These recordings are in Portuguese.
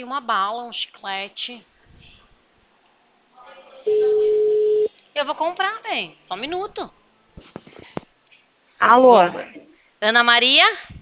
uma bala, um chiclete. Eu vou comprar, bem. Só um minuto. Alô? Ana Maria?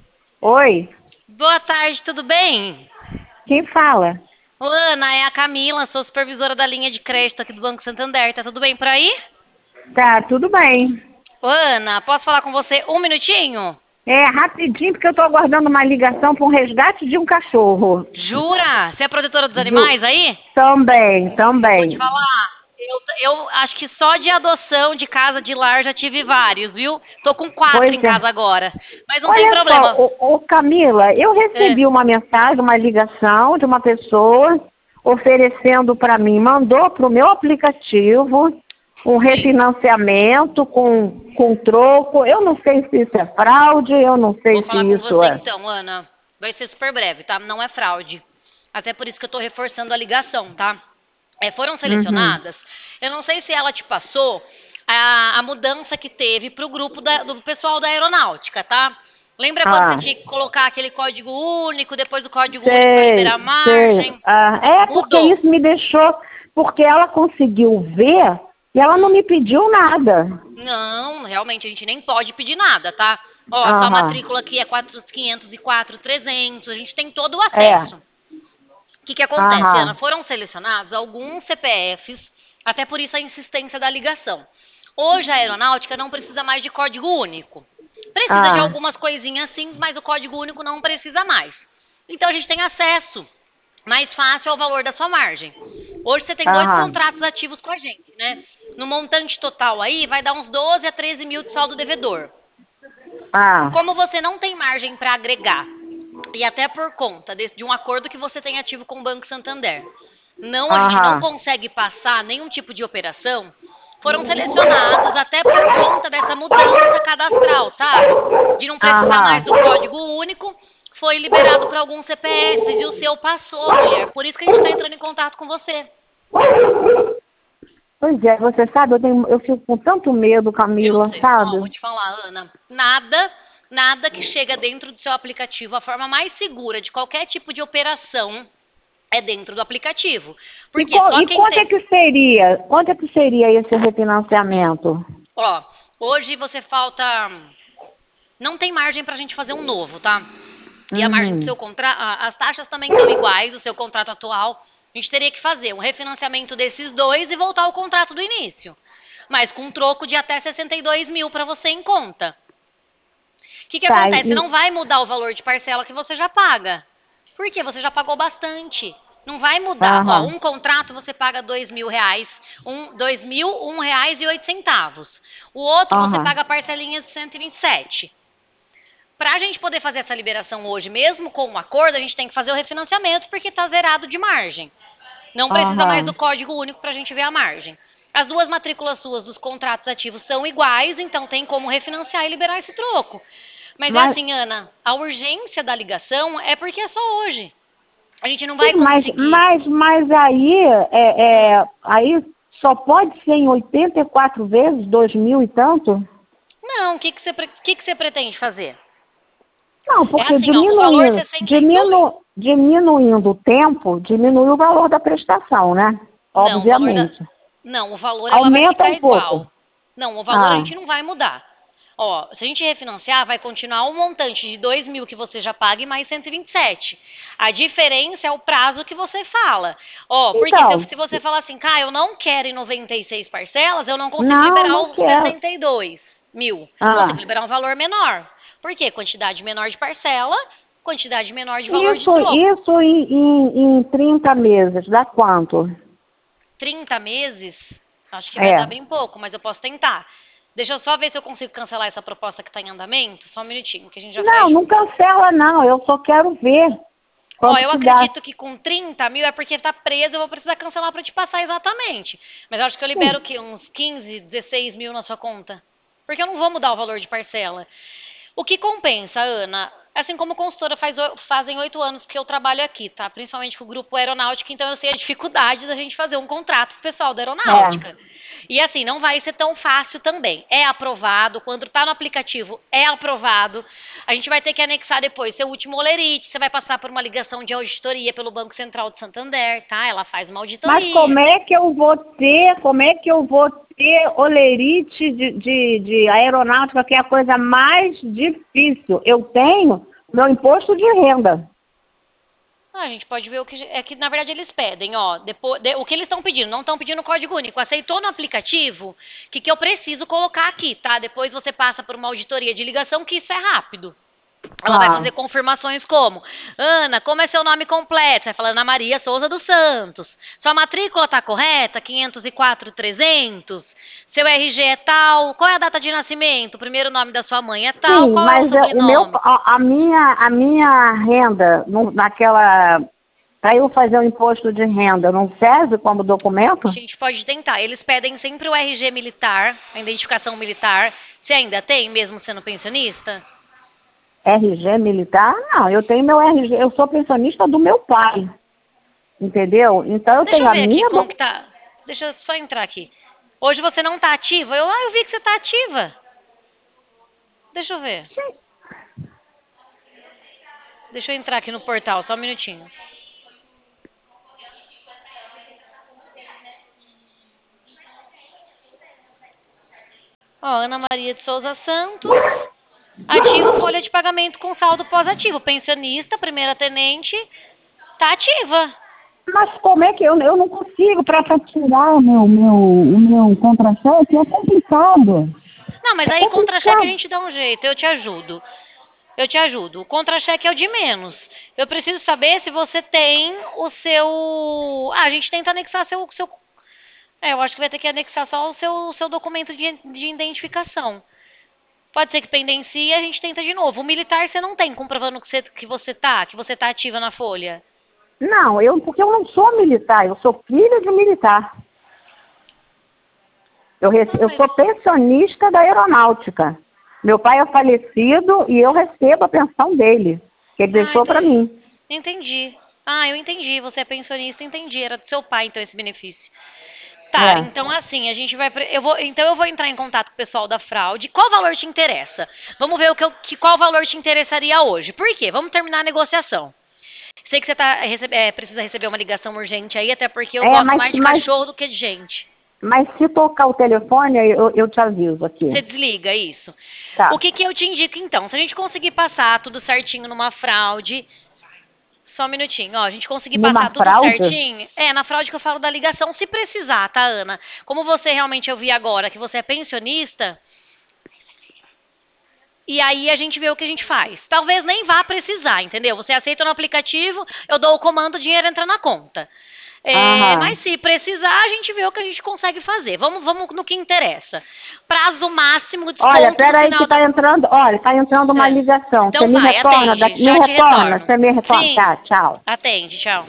Oi? Boa tarde, tudo bem? Quem fala? Ô, Ana, é a Camila, sou supervisora da linha de crédito aqui do Banco Santander. Tá tudo bem por aí? Tá, tudo bem. Ô, Ana, posso falar com você um minutinho? É, rapidinho, porque eu tô aguardando uma ligação para um resgate de um cachorro. Jura? Você é protetora dos Ju... animais aí? Também, Vou te também. falar. Eu acho que só de adoção de casa de lar já tive vários, viu? Tô com 4 Pois em é. casa agora. Mas não tem Olha só, problema. Camila, eu É. recebi uma mensagem, uma ligação de uma pessoa oferecendo para mim, mandou para o meu aplicativo um refinanciamento com troco. Eu não sei se isso é fraude, eu não Vou sei se falar com isso você é. então, Ana. Vai ser super breve, tá? Não é fraude. Até por isso que eu tô reforçando a ligação, tá? Foram Uhum. selecionadas. Eu não sei se ela te passou a mudança que teve pro grupo do pessoal da aeronáutica, tá? Lembra quando você Ah, tinha que colocar aquele código único, depois o código único para liberar sei, sei. margem? Ah, é porque Mudou. isso me deixou, porque ela conseguiu ver e ela não me pediu nada. Não, realmente a gente nem pode pedir nada, tá? Ó, a sua Aham, matrícula aqui é 504 300, a gente tem todo o é, acesso. O que acontece, Ana? aham, Foram selecionados alguns CPFs, até por isso a insistência da ligação. Hoje a aeronáutica não precisa mais de código único. Precisa de ah, algumas coisinhas sim, mas o código único não precisa mais. Então a gente tem acesso mais fácil ao valor da sua margem. Hoje você tem 2 aham, contratos ativos com a gente, né? No montante total aí vai dar uns 12 a 13 mil de saldo devedor. ah, Como você não tem margem para agregar, e até por conta de um acordo que você tem ativo com o Banco Santander, a gente não aham, consegue passar nenhum tipo de operação, foram selecionados até por conta dessa mudança cadastral, sabe? De não precisar mais aham. do código único, foi liberado para alguns CPFs e o seu passou, mulher. Por isso que a gente está entrando em contato com você. Pois é, você sabe, eu fico com tanto medo, Eu Camila, sei. Ó, vou sabe? te falar, Ana. Nada que chega dentro do seu aplicativo, a forma mais segura de qualquer tipo de operação é dentro do aplicativo. Porque só E quem tem. quanto é que seria esse refinanciamento? Ó, hoje você falta. Não tem margem pra gente fazer um novo, tá? E a margem do Uhum. seu contrato. As taxas também estão iguais do seu contrato atual. A gente teria que fazer um refinanciamento desses dois e voltar ao contrato do início. Mas com um troco de até 62 mil para você em conta. O que Tá, acontece? Não vai mudar o valor de parcela que você já paga. Porque você já pagou bastante. Não vai mudar. Ó, aham, um contrato você paga R$ 2.000, R$ 2.001,08. O outro você aham, paga parcelinhas de 127. Para a gente poder fazer essa liberação hoje, mesmo com um acordo, a gente tem que fazer o refinanciamento porque está zerado de margem. Não precisa mais do aham. código único para a gente ver a margem. As duas matrículas suas dos contratos ativos são iguais, então tem como refinanciar e liberar esse troco. Mas é Mas, assim, Ana, a urgência da ligação é porque é só hoje. A gente não vai sim, conseguir. mas aí, aí só pode ser em 84 vezes, 2.000 e tanto? Não, o que você pretende fazer? Não, É porque assim, ó, o valor 62. diminuindo o tempo, diminui o valor da prestação, né? Não, o valor da. Obviamente. Não, o valor ela vai Aumenta ficar um pouco. igual. Não, o valor a Ah, gente não vai mudar. Ó, se a gente refinanciar, vai continuar o montante de 2.000 que você já paga e mais 127. A diferença é o prazo que você fala. Ó, porque se, então, se você falar assim, eu não quero em 96 parcelas, eu não consigo não, liberar não os quero. 62 mil. Consigo Ah, liberar um valor menor. Por quê? Quantidade menor de parcela, quantidade menor de valor de troco. isso em 30 meses, dá quanto? 30 meses, acho que vai dar É. bem pouco, mas eu posso tentar. Deixa eu só ver se eu consigo cancelar essa proposta que está em andamento. Só um minutinho, que a gente já Não, fecha. não cancela não, eu só quero ver Ó, quanto eu que dá. acredito que com 30 mil é porque está preso, eu vou precisar cancelar para te passar exatamente. Mas eu acho que eu libero o Sim. quê? Uns 15, 16 mil na sua conta. Porque eu não vou mudar o valor de parcela. O que compensa, Ana? Assim como consultora fazem 8 anos que eu trabalho aqui, tá? Principalmente com o grupo aeronáutica, então eu sei a dificuldade da gente fazer um contrato com o pessoal da aeronáutica. E assim, não vai ser tão fácil também. É aprovado, quando tá no aplicativo, é aprovado. A gente vai ter que anexar depois seu último olerite, você vai passar por uma ligação de auditoria pelo Banco Central de Santander, tá? Ela faz uma auditoria. Mas como é que eu vou ter olerite de aeronáutica, que é a coisa mais difícil? Eu tenho meu imposto de renda. A gente pode ver o que é que na verdade eles pedem, ó, o que eles estão pedindo, não estão pedindo código único. Aceitou no aplicativo? O que eu preciso colocar aqui, tá? Depois você passa por uma auditoria de ligação, que isso é rápido. Ela vai fazer confirmações como: Ana, como é seu nome completo? Você vai falar Ana Maria Souza dos Santos. Sua matrícula tá correta? 504.300. Seu RG é tal. Qual é a data de nascimento? O primeiro nome da sua mãe é tal. Sim, qual mas é o sobrenome? a minha renda, para eu fazer o imposto de renda, não serve como documento? A gente pode tentar. Eles pedem sempre o RG militar, a identificação militar. Você ainda tem, mesmo sendo pensionista? RG militar? Não, eu tenho meu RG, eu sou pensionista do meu pai, entendeu? Então eu tenho a minha... Deixa eu ver aqui como que tá. Deixa eu só entrar aqui. Hoje você não tá ativa? Eu vi que você tá ativa. Deixa eu ver. Sim. Deixa eu entrar aqui no portal, só um minutinho. Ó, Ana Maria de Souza Santos. Ativo, folha de pagamento com saldo pós-ativo. Pensionista, primeira tenente, tá ativa. Mas como é que eu não consigo para tirar o meu contra-cheque? É complicado. Não, mas aí contra-cheque a gente dá um jeito, eu te ajudo. Eu te ajudo. O contra-cheque é o de menos. Eu preciso saber se você tem o seu... a gente tenta anexar seu... eu acho que vai ter que anexar só o seu documento de identificação. Pode ser que pendencie e a gente tenta de novo. O militar você não tem, comprovando que você tá ativa na folha. Não, porque eu não sou militar, eu sou filha de militar. Eu sou pensionista da aeronáutica. Meu pai é falecido e eu recebo a pensão dele, que ele deixou para mim. Entendi. Eu entendi. Você é pensionista, entendi. Era do seu pai, então, esse benefício. Tá, então assim, a gente vai... eu vou entrar em contato com o pessoal da fraude. Qual valor te interessa? Vamos ver qual valor te interessaria hoje. Por quê? Vamos terminar a negociação. Sei que você precisa receber uma ligação urgente aí, até porque eu gosto mais de cachorro do que de gente. Mas se tocar o telefone, eu te aviso aqui. Você desliga isso. Tá. O que eu te indico, então? Se a gente conseguir passar tudo certinho numa fraude... Só um minutinho, ó, a gente conseguir passar tudo certinho. Na fraude que eu falo da ligação, se precisar, tá, Ana? Como você realmente, eu vi agora que você é pensionista, e aí a gente vê o que a gente faz. Talvez nem vá precisar, entendeu? Você aceita no aplicativo, eu dou o comando, o dinheiro entra na conta. Mas se precisar, a gente vê o que a gente consegue fazer. Vamos no que interessa. Prazo máximo de desconto. Olha, peraí que tá entrando uma ligação. Então você me retorna? atende, Você me retorna? Sim. Tá, tchau. Atende, tchau.